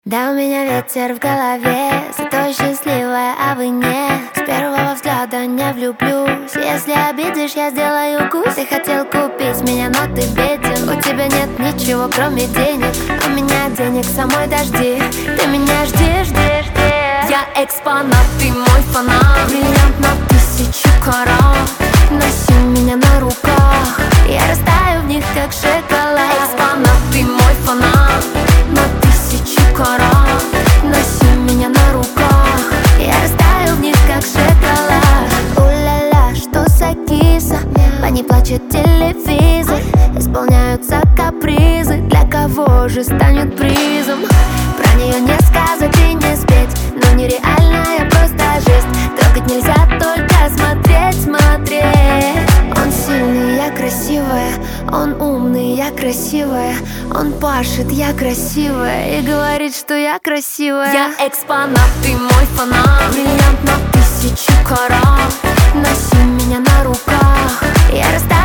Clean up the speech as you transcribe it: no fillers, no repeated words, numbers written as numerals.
Да, у меня ветер в голове, зато счастливая, а вы нет. С первого взгляда не влюблюсь. Если обидишь, я сделаю гусь. Ты хотел купить меня, но ты беден. У тебя нет ничего, кроме денег. У меня денег самой дожди. Ты меня жди, жди, жди. Я экспонат, ты мой фанат. Бриллиант на 1000 карат. Носи меня на руках, я растаю в них, как шоколад. Экспонат, ты мой фанат. На 1000 карат. Носи меня на руках, я растаю в них, как шоколад. У-ля-ля, что за киса? По ней плачет телевизор. Исполняются капризы. Для кого же станет призом? Про нее не сказать и не спеть, но нереальная просто жесть. Трогать нельзя, только смотреть, смотреть. Он сильный, я красивая. Он умный, я красивая. Он пашет, я красивая. И говорит, что я красивая. Я экспонат, ты мой фанат. Бриллиант на 1000 карат. Носи меня на руках, я растаю